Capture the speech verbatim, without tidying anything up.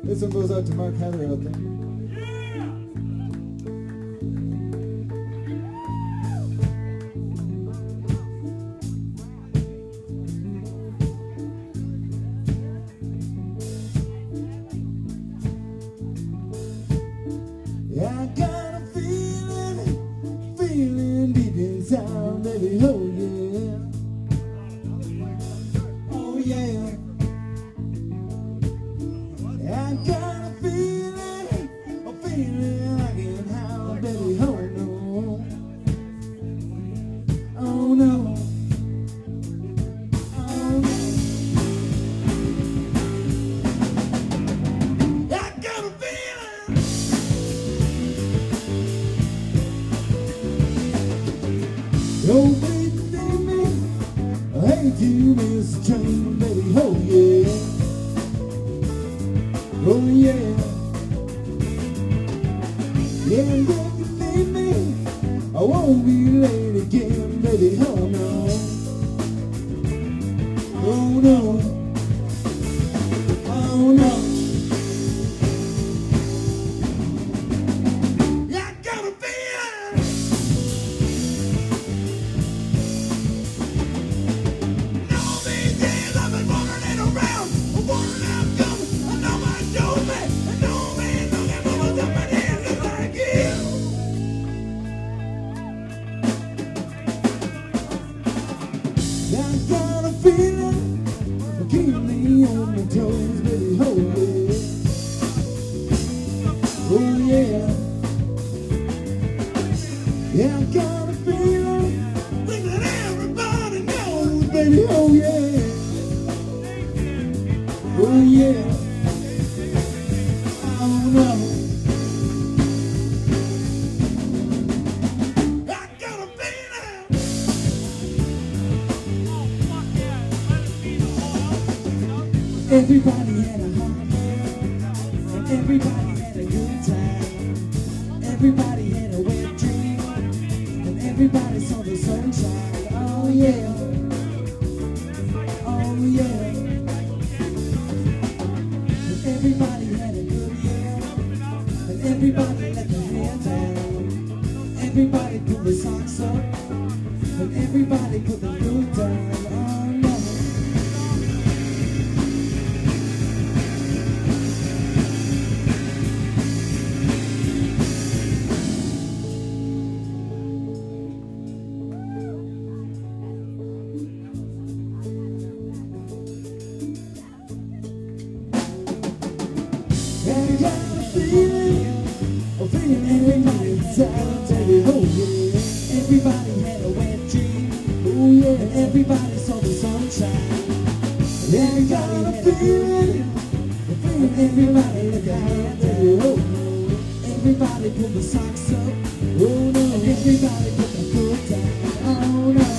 This one goes out to Mark Hatter out there. I got a feeling, feeling deep inside, baby, oh yeah, oh yeah. I got a feeling, a feeling I can't hide, baby, oh no, oh no, oh no. I got a feeling. Oh baby, baby, I hate to miss the train, baby, oh yeah, oh yeah. Yeah, and if you leave me, I won't be late again, baby, oh no, oh no, oh no. I got a feeling. I got a feeling, keep me on my toes, baby, oh yeah, oh yeah. Yeah, I got a feeling, think that everybody knows, baby, oh yeah, oh yeah, oh no. I got a feeling. Everybody had a heart, and everybody had a good time. Everybody had a wet dream, and everybody saw the sunshine. Oh yeah, oh yeah. And everybody had a good year, and everybody let their hair down. Everybody put their socks up, and everybody put their foot down. Oh no. I got a feeling, a feeling everybody inside, baby, oh yeah. Everybody had a wet dream, oh yeah, and everybody saw the sunshine. Yeah, I got a feeling, a feeling everybody let their hands down, oh no. Everybody put the socks up, oh no. And everybody put the foot down, oh no.